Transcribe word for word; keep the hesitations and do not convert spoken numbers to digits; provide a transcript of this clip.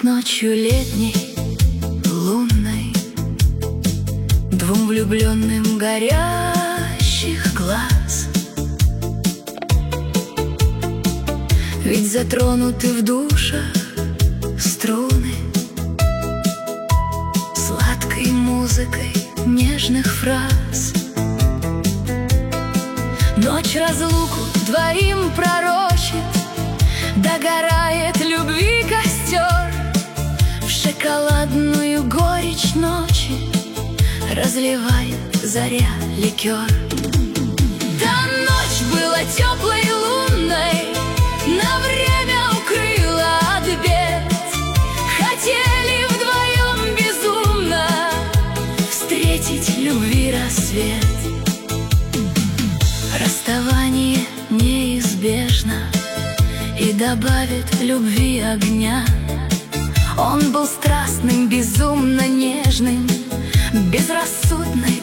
Ночью летней, лунной, двум влюбленным горящих глаз. Ведь затронуты в душах струны сладкой музыкой нежных фраз. Ночь разлуку двоим пророчит, догорает любви костер. В шоколадную горечь ночи разливает заря ликер. Та ночь была теплой и лунной, на время укрыла от бед. Хотели вдвоем безумно встретить любви рассвет. Расставание неизбежно и добавит любви огня. Он был страстным, безумно нежным, безрассудной